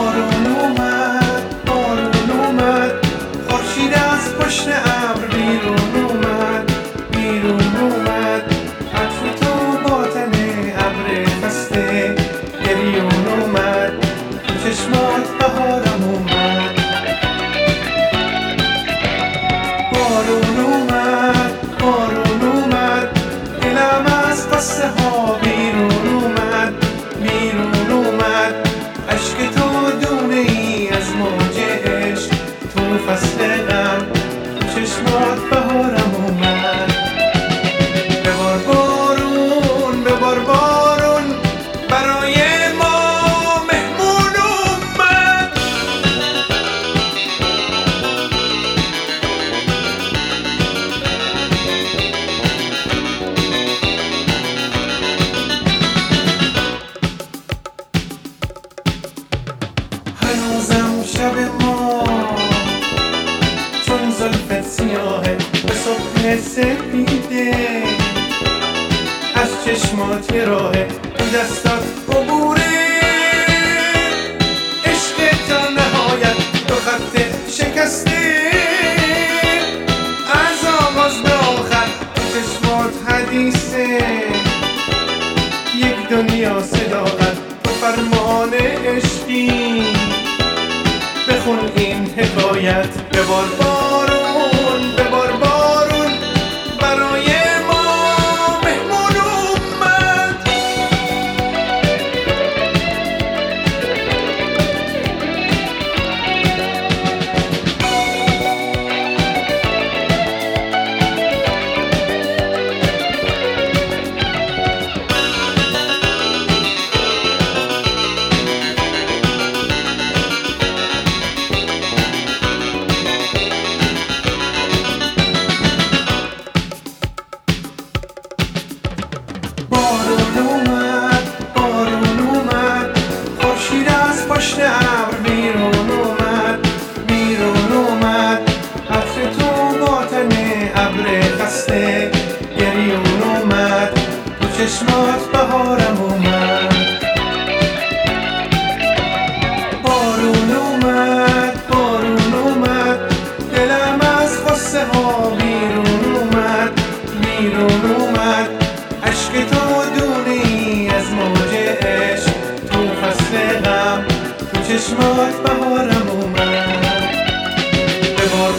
بارون اومد خورشید از پشت ابر بیرون اومد عطر تو با تن ابر خسته گریون اومد تو چشمات بهارم اومد. بارون اومد دلم از قصه ها بیرون اومد عشق تو دونه ای از موج عشق تو فصل غم تو چشمات بهارم اومد. ببار بارون برای ما مهمون اومد. هنوزم شب ما چون زلفت سیاهه به صبح سپیده از چشمات یه راهه تو دستات عبوره عشق تا نهایت تو خط شکسته از آغاز به آخر تو چشمات حدیثه یک دنیا صداقت تو فرمان عشقی بخون این حکایت. ببار بارون برای ما مهمون اومد. بارون اومد خورشید از پشت ابر بیرون اومد عطر تو با تن ابر خسته گریون اومد تو چشمات بهارم اومد. بارون اومد دلم از قصه ها بیرون اومد عشق تو دونه ای از موج عشق تو فصل غم تو چشمات بهارم اومد. ببار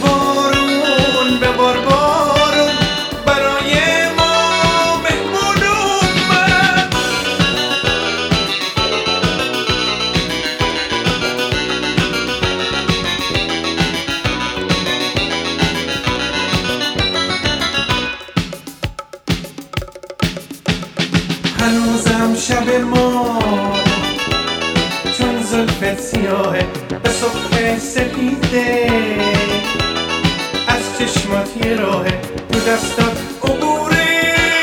بارون برای ما مهمون اومد. هنوزم شب ما چون زلفت سیاهه به صبح سپیده از چشمات یه راهه تو دستات عبوره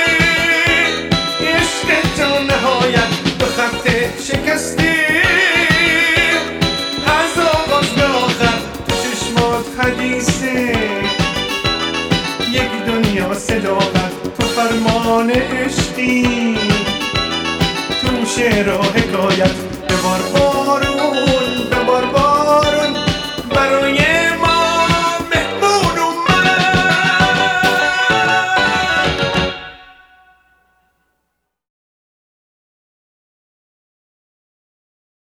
عشق تا نهایت تو خط شکسته از آغاز به آخر تو چشمات حدیثه یک دنیا صداقت تو فرمان عشقی تو شعر و حکایت. ببار